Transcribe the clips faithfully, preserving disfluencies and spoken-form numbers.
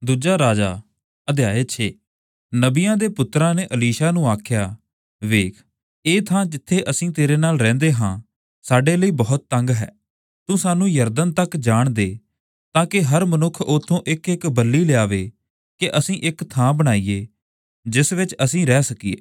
ਦੂਜਾ ਰਾਜਾ ਅਧਿਆਇ ਛੇ। ਨਬੀਆਂ ਦੇ ਪੁੱਤਰਾਂ ਨੇ ਅਲੀਸ਼ਾ ਨੂੰ ਆਖਿਆ, ਵੇਖ, ਇਹ ਥਾਂ ਜਿੱਥੇ ਅਸੀਂ ਤੇਰੇ ਨਾਲ ਰਹਿੰਦੇ ਹਾਂ ਸਾਡੇ ਲਈ ਬਹੁਤ ਤੰਗ ਹੈ। ਤੂੰ ਸਾਨੂੰ ਯਰਦਨ ਤੱਕ ਜਾਣ ਦੇ, ਤਾਂ ਕਿ ਹਰ ਮਨੁੱਖ ਉੱਥੋਂ ਇੱਕ ਇੱਕ ਬੱਲੀ ਲਿਆਵੇ, ਕਿ ਅਸੀਂ ਇੱਕ ਥਾਂ ਬਣਾਈਏ ਜਿਸ ਵਿੱਚ ਅਸੀਂ ਰਹਿ ਸਕੀਏ।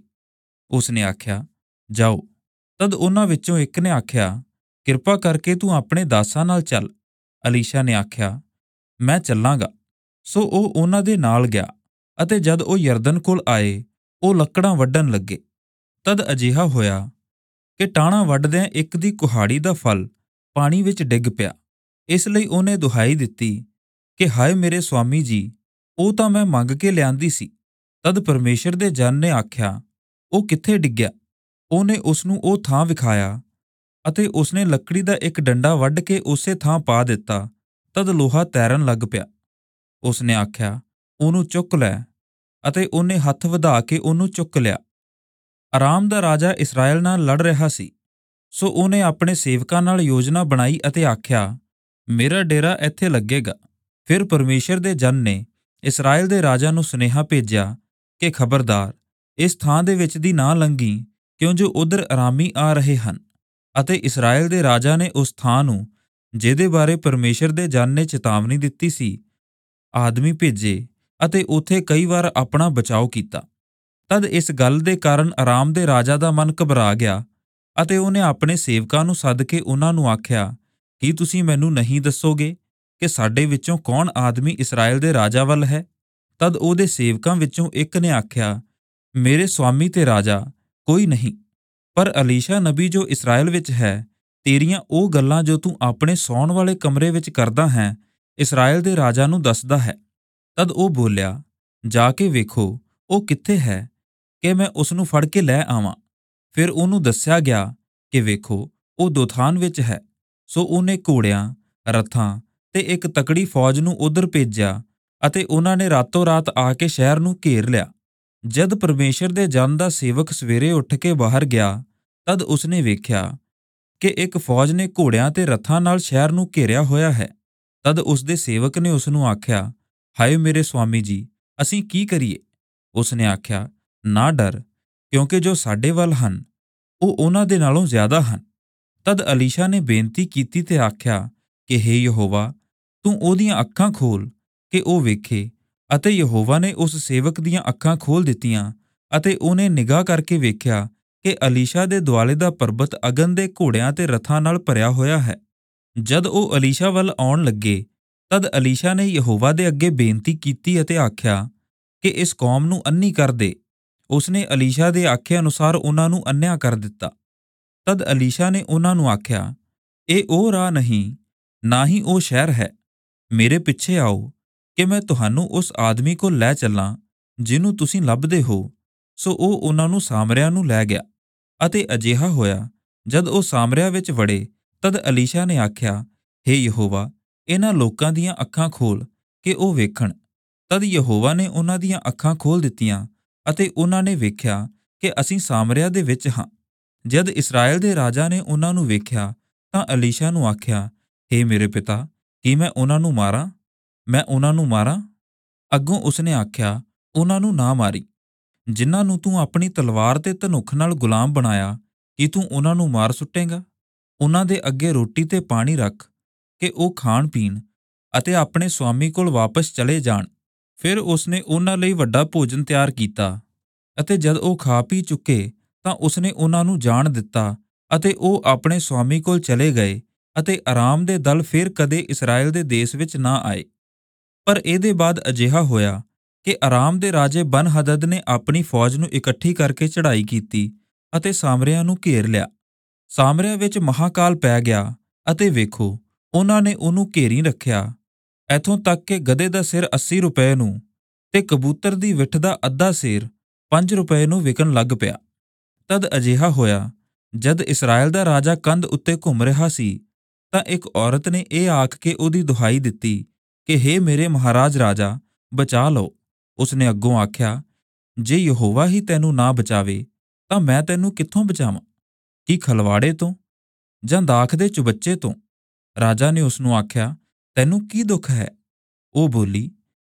ਉਸ ਨੇ ਆਖਿਆ, ਜਾਓ। ਤਦ ਉਹਨਾਂ ਵਿੱਚੋਂ ਇੱਕ ਨੇ ਆਖਿਆ, ਕਿਰਪਾ ਕਰਕੇ ਤੂੰ ਆਪਣੇ ਦਾਸਾਂ ਨਾਲ ਚੱਲ। ਅਲੀਸ਼ਾ ਨੇ ਆਖਿਆ, ਮੈਂ ਚੱਲਾਂਗਾ। ਸੋ ਉਹ ਉਹਨਾਂ ਦੇ ਨਾਲ ਗਿਆ, ਅਤੇ ਜਦ ਉਹ ਯਰਦਨ ਕੋਲ ਆਏ, ਉਹ ਲੱਕੜਾਂ ਵੱਢਣ ਲੱਗੇ। ਤਦ ਅਜਿਹਾ ਹੋਇਆ ਕਿ ਟਾਹਣਾ ਵੱਢਦਿਆਂ ਇੱਕ ਦੀ ਕੁਹਾੜੀ ਦਾ ਫਲ ਪਾਣੀ ਵਿੱਚ ਡਿੱਗ ਪਿਆ। ਇਸ ਲਈ ਉਹਨੇ ਦੁਹਾਈ ਦਿੱਤੀ ਕਿ ਹਾਏ ਮੇਰੇ ਸੁਆਮੀ ਜੀ, ਉਹ ਤਾਂ ਮੈਂ ਮੰਗ ਕੇ ਲਿਆਂਦੀ ਸੀ। ਤਦ ਪਰਮੇਸ਼ਰ ਦੇ ਜਨ ਨੇ ਆਖਿਆ, ਉਹ ਕਿੱਥੇ ਡਿੱਗਿਆ? ਉਹਨੇ ਉਸਨੂੰ ਉਹ ਥਾਂ ਵਿਖਾਇਆ, ਅਤੇ ਉਸਨੇ ਲੱਕੜੀ ਦਾ ਇੱਕ ਡੰਡਾ ਵੱਢ ਕੇ ਉਸੇ ਥਾਂ ਪਾ ਦਿੱਤਾ। ਤਦ ਲੋਹਾ ਤੈਰਨ ਲੱਗ ਪਿਆ। ਉਸਨੇ ਆਖਿਆ, ਉਹਨੂੰ ਚੁੱਕ ਲੈ, ਅਤੇ ਉਹਨੇ ਹੱਥ ਵਧਾ ਕੇ ਉਹਨੂੰ ਚੁੱਕ ਲਿਆ। ਅਰਾਮ ਦਾ ਰਾਜਾ ਇਸਰਾਏਲ ਨਾਲ ਲੜ ਰਿਹਾ ਸੀ। ਸੋ ਉਹਨੇ ਆਪਣੇ ਸੇਵਕਾਂ ਨਾਲ ਯੋਜਨਾ ਬਣਾਈ ਅਤੇ ਆਖਿਆ, ਮੇਰਾ ਡੇਰਾ ਇੱਥੇ ਲੱਗੇਗਾ। ਫਿਰ ਪਰਮੇਸ਼ਰ ਦੇ ਜਨ ਨੇ ਇਸਰਾਏਲ ਦੇ ਰਾਜਾ ਨੂੰ ਸੁਨੇਹਾ ਭੇਜਿਆ ਕਿ ਖਬਰਦਾਰ, ਇਸ ਥਾਂ ਦੇ ਵਿੱਚ ਦੀ ਨਾ ਲੰਘੀ, ਕਿਉਂ ਜੋ ਉਧਰ ਅਰਾਮੀ ਆ ਰਹੇ ਹਨ। ਅਤੇ ਇਸਰਾਏਲ ਦੇ ਰਾਜਾ ਨੇ ਉਸ ਥਾਂ ਨੂੰ, ਜਿਹਦੇ ਬਾਰੇ ਪਰਮੇਸ਼ਰ ਦੇ ਜਨ ਨੇ ਚੇਤਾਵਨੀ ਦਿੱਤੀ ਸੀ, ਆਦਮੀ ਭੇਜੇ, ਅਤੇ ਉੱਥੇ ਕਈ ਵਾਰ ਆਪਣਾ ਬਚਾਓ ਕੀਤਾ। ਤਦ ਇਸ ਗੱਲ ਦੇ ਕਾਰਨ ਅਰਾਮ ਦੇ ਰਾਜਾ ਦਾ ਮਨ ਘਬਰਾ ਗਿਆ, ਅਤੇ ਉਹਨੇ ਆਪਣੇ ਸੇਵਕਾਂ ਨੂੰ ਸੱਦ ਕੇ ਉਹਨਾਂ ਨੂੰ ਆਖਿਆ, ਕੀ ਤੁਸੀਂ ਮੈਨੂੰ ਨਹੀਂ ਦੱਸੋਗੇ ਕਿ ਸਾਡੇ ਵਿੱਚੋਂ ਕੌਣ ਆਦਮੀ ਇਸਰਾਏਲ ਦੇ ਰਾਜਾ ਵੱਲ ਹੈ? ਤਦ ਉਹਦੇ ਸੇਵਕਾਂ ਵਿੱਚੋਂ ਇੱਕ ਨੇ ਆਖਿਆ, ਮੇਰੇ ਸੁਆਮੀ ਤੇ ਰਾਜਾ, ਕੋਈ ਨਹੀਂ, ਪਰ ਅਲੀਸ਼ਾ ਨਬੀ ਜੋ ਇਸਰਾਏਲ ਵਿੱਚ ਹੈ, ਤੇਰੀਆਂ ਉਹ ਗੱਲਾਂ ਜੋ ਤੂੰ ਆਪਣੇ ਸੌਣ ਵਾਲੇ ਕਮਰੇ ਵਿੱਚ ਕਰਦਾ ਹੈ, ਇਸਰਾਏਲ ਦੇ ਰਾਜਾ ਨੂੰ ਦੱਸਦਾ ਹੈ। ਤਦ ਉਹ ਬੋਲਿਆ, ਜਾ ਕੇ ਵੇਖੋ ਉਹ ਕਿੱਥੇ ਹੈ, ਕਿ ਮੈਂ ਉਸਨੂੰ ਫੜ ਕੇ ਲੈ ਆਵਾਂ। ਫਿਰ ਉਹਨੂੰ ਦੱਸਿਆ ਗਿਆ ਕਿ ਵੇਖੋ ਉਹ ਦੋਥਾਨ ਵਿੱਚ ਹੈ। ਸੋ ਉਹਨੇ ਘੋੜਿਆਂ, ਰੱਥਾਂ ਤੇ ਇੱਕ ਤਕੜੀ ਫੌਜ ਨੂੰ ਉਧਰ ਭੇਜਿਆ, ਅਤੇ ਉਹਨਾਂ ਨੇ ਰਾਤੋਂ ਰਾਤ ਆ ਕੇ ਸ਼ਹਿਰ ਨੂੰ ਘੇਰ ਲਿਆ। ਜਦ ਪਰਮੇਸ਼ਰ ਦੇ ਜਨ ਦਾ ਸੇਵਕ ਸਵੇਰੇ ਉੱਠ ਕੇ ਬਾਹਰ ਗਿਆ, ਤਦ ਉਸਨੇ ਵੇਖਿਆ ਕਿ ਇੱਕ ਫੌਜ ਨੇ ਘੋੜਿਆਂ ਤੇ ਰੱਥਾਂ ਨਾਲ ਸ਼ਹਿਰ ਨੂੰ ਘੇਰਿਆ ਹੋਇਆ ਹੈ। ਤਦ ਉਸਦੇ ਸੇਵਕ ਨੇ ਉਸਨੂੰ ਆਖਿਆ, ਹਾਏ ਮੇਰੇ ਸੁਆਮੀ ਜੀ, ਅਸੀਂ ਕੀ ਕਰੀਏ? ਉਸਨੇ ਆਖਿਆ, ਨਾ ਡਰ, ਕਿਉਂਕਿ ਜੋ ਸਾਡੇ ਵੱਲ ਹਨ ਉਹ ਉਹਨਾਂ ਦੇ ਨਾਲੋਂ ਜ਼ਿਆਦਾ ਹਨ। ਤਦ ਅਲੀਸ਼ਾ ਨੇ ਬੇਨਤੀ ਕੀਤੀ ਤੇ ਆਖਿਆ ਕਿ ਹੇ ਯਹੋਵਾ, ਤੂੰ ਉਹਦੀਆਂ ਅੱਖਾਂ ਖੋਲ ਕਿ ਉਹ ਵੇਖੇ। ਅਤੇ ਯਹੋਵਾ ਨੇ ਉਸ ਸੇਵਕ ਦੀਆਂ ਅੱਖਾਂ ਖੋਲ ਦਿੱਤੀਆਂ, ਅਤੇ ਉਹਨੇ ਨਿਗਾਹ ਕਰਕੇ ਵੇਖਿਆ ਕਿ ਅਲੀਸ਼ਾ ਦੇ ਦੁਆਲੇ ਦਾ ਪਰਬਤ ਅਗਨ ਦੇ ਘੋੜਿਆਂ ਤੇ ਰੱਥਾਂ ਨਾਲ ਭਰਿਆ ਹੋਇਆ ਹੈ। ਜਦ ਉਹ ਅਲੀਸ਼ਾ ਵੱਲ ਆਉਣ ਲੱਗੇ, ਤਦ ਅਲੀਸ਼ਾ ਨੇ ਯਹੋਵਾ ਦੇ ਅੱਗੇ ਬੇਨਤੀ ਕੀਤੀ ਅਤੇ ਆਖਿਆ ਕਿ ਇਸ ਕੌਮ ਨੂੰ ਅੰਨ੍ਹੀ ਕਰ ਦੇ। ਉਸਨੇ ਅਲੀਸ਼ਾ ਦੇ ਆਖੇ ਅਨੁਸਾਰ ਉਹਨਾਂ ਨੂੰ ਅੰਨ੍ਹਿਆ ਕਰ ਦਿੱਤਾ। ਤਦ ਅਲੀਸ਼ਾ ਨੇ ਉਹਨਾਂ ਨੂੰ ਆਖਿਆ, ਇਹ ਉਹ ਰਾਹ ਨਹੀਂ, ਨਾ ਹੀ ਉਹ ਸ਼ਹਿਰ ਹੈ। ਮੇਰੇ ਪਿੱਛੇ ਆਓ ਕਿ ਮੈਂ ਤੁਹਾਨੂੰ ਉਸ ਆਦਮੀ ਕੋਲ ਲੈ ਚੱਲਾਂ ਜਿਹਨੂੰ ਤੁਸੀਂ ਲੱਭਦੇ ਹੋ। ਸੋ ਉਹ ਉਹਨਾਂ ਨੂੰ ਸਾਮਰਿਆ ਨੂੰ ਲੈ ਗਿਆ। ਅਤੇ ਅਜਿਹਾ ਹੋਇਆ, ਜਦ ਉਹ ਸਾਮਰਿਆ ਵਿੱਚ ਵੜੇ, ਤਦ ਅਲੀਸ਼ਾ ਨੇ ਆਖਿਆ, ਹੇ ਯਹੋਵਾ, ਇਹਨਾਂ ਲੋਕਾਂ ਦੀਆਂ ਅੱਖਾਂ ਖੋਲ ਕਿ ਉਹ ਵੇਖਣ। ਤਦ ਯਹੋਵਾ ਨੇ ਉਹਨਾਂ ਦੀਆਂ ਅੱਖਾਂ ਖੋਲ ਦਿੱਤੀਆਂ, ਅਤੇ ਉਹਨਾਂ ਨੇ ਵੇਖਿਆ ਕਿ ਅਸੀਂ ਸਾਮਰਿਆ ਦੇ ਵਿੱਚ ਹਾਂ। ਜਦ ਇਸਰਾਏਲ ਦੇ ਰਾਜਾ ਨੇ ਉਹਨਾਂ ਨੂੰ ਵੇਖਿਆ, ਤਾਂ ਅਲੀਸ਼ਾ ਨੂੰ ਆਖਿਆ, ਹੇ ਮੇਰੇ ਪਿਤਾ, ਕੀ ਮੈਂ ਉਹਨਾਂ ਨੂੰ ਮਾਰਾਂ? ਮੈਂ ਉਹਨਾਂ ਨੂੰ ਮਾਰਾਂ? ਅੱਗੋਂ ਉਸਨੇ ਆਖਿਆ, ਉਹਨਾਂ ਨੂੰ ਨਾ ਮਾਰੀ। ਜਿਨ੍ਹਾਂ ਨੂੰ ਤੂੰ ਆਪਣੀ ਤਲਵਾਰ ਤੇ ਧਨੁੱਖ ਨਾਲ ਗੁਲਾਮ ਬਣਾਇਆ, ਕੀ ਤੂੰ ਉਹਨਾਂ ਨੂੰ ਮਾਰ ਸੁੱਟੇਂਗਾ? ਉਹਨਾਂ ਦੇ ਅੱਗੇ ਰੋਟੀ ਤੇ ਪਾਣੀ ਰੱਖ ਕਿ ਉਹ ਖਾਣ ਪੀਣ, ਅਤੇ ਆਪਣੇ ਸੁਆਮੀ ਕੋਲ ਵਾਪਸ ਚਲੇ ਜਾਣ। ਫਿਰ ਉਸਨੇ ਉਹਨਾਂ ਲਈ ਵੱਡਾ ਭੋਜਨ ਤਿਆਰ ਕੀਤਾ, ਅਤੇ ਜਦ ਉਹ ਖਾ ਪੀ ਚੁੱਕੇ, ਤਾਂ ਉਸਨੇ ਉਹਨਾਂ ਨੂੰ ਜਾਣ ਦਿੱਤਾ, ਅਤੇ ਉਹ ਆਪਣੇ ਸੁਆਮੀ ਕੋਲ ਚਲੇ ਗਏ। ਅਤੇ ਅਰਾਮ ਦੇ ਦਲ ਫਿਰ ਕਦੇ ਇਸਰਾਏਲ ਦੇ ਦੇਸ਼ ਵਿੱਚ ਨਾ ਆਏ। ਪਰ ਇਹਦੇ ਬਾਅਦ ਅਜਿਹਾ ਹੋਇਆ ਕਿ ਅਰਾਮ ਦੇ ਰਾਜੇ ਬਨ-ਹਦਦ ਨੇ ਆਪਣੀ ਫੌਜ ਨੂੰ ਇਕੱਠੀ ਕਰਕੇ ਚੜ੍ਹਾਈ ਕੀਤੀ, ਅਤੇ ਸਾਮਰਿਆ ਨੂੰ ਘੇਰ ਲਿਆ। ਸਾਮਰਿਆ ਵਿੱਚ ਮਹਾਕਾਲ ਪੈ ਗਿਆ, ਅਤੇ ਵੇਖੋ ਉਹਨਾਂ ਨੇ ਉਹਨੂੰ ਘੇਰੀ ਰੱਖਿਆ, ਇੱਥੋਂ ਤੱਕ ਕਿ ਗਧੇ ਦਾ ਸਿਰ ਅੱਸੀ ਰੁਪਏ ਨੂੰ, ਤੇ ਕਬੂਤਰ ਦੀ ਵਿੱਠ ਦਾ ਅੱਧਾ ਸੇਰ ਪੰਜ ਰੁਪਏ ਨੂੰ ਵਿਕਣ ਲੱਗ ਪਿਆ। ਤਦ ਅਜਿਹਾ ਹੋਇਆ, ਜਦ ਇਸਰਾਏਲ ਦਾ ਰਾਜਾ ਕੰਧ ਉੱਤੇ ਘੁੰਮ ਰਿਹਾ ਸੀ, ਤਾਂ ਇੱਕ ਔਰਤ ਨੇ ਇਹ ਆਖ ਕੇ ਉਹਦੀ ਦੁਹਾਈ ਦਿੱਤੀ ਕਿ ਹੇ ਮੇਰੇ ਮਹਾਰਾਜ ਰਾਜਾ, ਬਚਾ ਲਓ। ਉਸਨੇ ਅੱਗੋਂ ਆਖਿਆ, ਜੇ ਯਹੋਵਾ ਹੀ ਤੈਨੂੰ ਨਾ ਬਚਾਵੇ, ਤਾਂ ਮੈਂ ਤੈਨੂੰ ਕਿੱਥੋਂ ਬਚਾਵਾਂ? ਕੀ ਖਲਵਾੜੇ ਤੋਂ, ਜਾਂ ਦਾਖ ਦੇ ਚੁਬੱਚੇ ਤੋਂ? ਰਾਜਾ ਨੇ ਉਸਨੂੰ ਆਖਿਆ, ਤੈਨੂੰ ਕੀ ਦੁੱਖ ਹੈ? ਉਹ ਬੋਲੀ,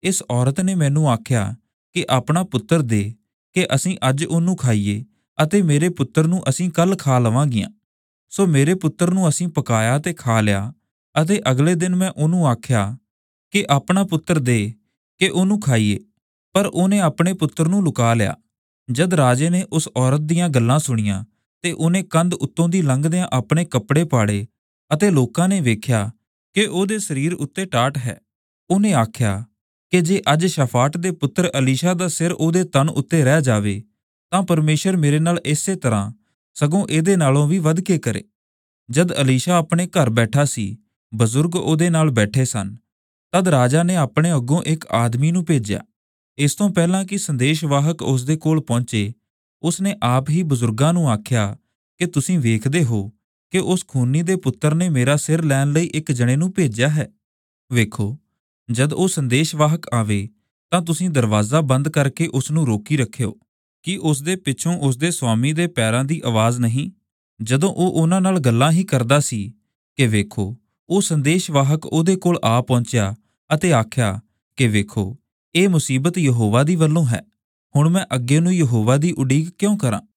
ਇਸ ਔਰਤ ਨੇ ਮੈਨੂੰ ਆਖਿਆ ਕਿ ਆਪਣਾ ਪੁੱਤਰ ਦੇ ਕਿ ਅਸੀਂ ਅੱਜ ਉਹਨੂੰ ਖਾਈਏ ਅਤੇ ਮੇਰੇ ਪੁੱਤਰ ਨੂੰ ਅਸੀਂ ਕੱਲ ਖਾ ਲਵਾਂਗੀਆਂ। ਸੋ ਮੇਰੇ ਪੁੱਤਰ ਨੂੰ ਅਸੀਂ ਪਕਾਇਆ ਤੇ ਖਾ ਲਿਆ ਅਤੇ ਅਗਲੇ ਦਿਨ ਮੈਂ ਉਹਨੂੰ ਆਖਿਆ ਕਿ ਆਪਣਾ ਪੁੱਤਰ ਦੇ ਕਿ ਉਹਨੂੰ ਖਾਈਏ, ਪਰ ਉਹਨੇ ਆਪਣੇ ਪੁੱਤਰ ਨੂੰ ਲੁਕਾ ਲਿਆ। ਜਦ ਰਾਜੇ ਨੇ ਉਸ ਔਰਤ ਦੀਆਂ ਗੱਲਾਂ ਸੁਣੀਆਂ ਤੇ ਉਹਨੇ ਕੰਧ ਉੱਤੋਂ ਦੀ ਲੰਘਦਿਆਂ ਆਪਣੇ ਕੱਪੜੇ ਪਾੜੇ ਅਤੇ ਲੋਕਾਂ ਨੇ ਵੇਖਿਆ ਕਿ ਉਹਦੇ ਸਰੀਰ ਉੱਤੇ ਟਾਟ ਹੈ। ਉਹਨੇ ਆਖਿਆ ਕਿ ਜੇ ਅੱਜ ਸ਼ਾਫਾਟ ਦੇ ਪੁੱਤਰ ਅਲੀਸ਼ਾ ਦਾ ਸਿਰ ਉਹਦੇ ਤਨ ਉੱਤੇ ਰਹਿ ਜਾਵੇ ਤਾਂ ਪਰਮੇਸ਼ਰ ਮੇਰੇ ਨਾਲ ਇਸੇ ਤਰ੍ਹਾਂ ਸਗੋਂ ਇਹਦੇ ਨਾਲੋਂ ਵੀ ਵੱਧ ਕੇ ਕਰੇ। ਜਦ ਅਲੀਸ਼ਾ ਆਪਣੇ ਘਰ ਬੈਠਾ ਸੀ, ਬਜ਼ੁਰਗ ਉਹਦੇ ਨਾਲ ਬੈਠੇ ਸਨ। ਤਦ ਰਾਜਾ ਨੇ ਆਪਣੇ ਅੱਗੋਂ ਇੱਕ ਆਦਮੀ ਨੂੰ ਭੇਜਿਆ। ਇਸ ਤੋਂ ਪਹਿਲਾਂ ਕਿ ਸੰਦੇਸ਼ਵਾਹਕ ਉਸ ਦੇ ਕੋਲ ਪਹੁੰਚੇ, ਉਸਨੇ ਆਪ ਹੀ ਬਜ਼ੁਰਗਾਂ ਨੂੰ ਆਖਿਆ ਕਿ ਤੁਸੀਂ ਵੇਖਦੇ ਹੋ ਕਿ ਉਸ ਖੂਨੀ ਦੇ ਪੁੱਤਰ ਨੇ ਮੇਰਾ ਸਿਰ ਲੈਣ ਲਈ ਇੱਕ ਜਣੇ ਨੂੰ ਭੇਜਿਆ ਹੈ। ਵੇਖੋ, ਜਦ ਉਹ ਸੰਦੇਸ਼ਵਾਹਕ ਆਵੇ ਤਾਂ ਤੁਸੀਂ ਦਰਵਾਜ਼ਾ ਬੰਦ ਕਰਕੇ ਉਸ ਨੂੰ ਰੋਕੀ ਰੱਖਿਓ ਕਿ ਉਸ ਦੇ ਪਿੱਛੋਂ ਉਸ ਦੇ ਸਵਾਮੀ ਦੇ ਪੈਰਾਂ ਦੀ ਆਵਾਜ਼ ਨਹੀਂ। ਜਦੋਂ ਉਹ ਉਹਨਾਂ ਨਾਲ ਗੱਲਾਂ ਹੀ ਕਰਦਾ ਸੀ ਕਿ ਵੇਖੋ, ਉਹ ਸੰਦੇਸ਼ਵਾਹਕ ਉਹਦੇ ਕੋਲ ਆ ਪਹੁੰਚਿਆ ਅਤੇ ਆਖਿਆ ਕਿ ਵੇਖੋ, ਇਹ ਮੁਸੀਬਤ ਯਹੋਵਾ ਦੀ ਵੱਲੋਂ ਹੈ। ਹੁਣ ਮੈਂ ਅੱਗੇ ਨੂੰ ਯਹੋਵਾ ਦੀ ਉਡੀਕ ਕਿਉਂ ਕਰਾਂ?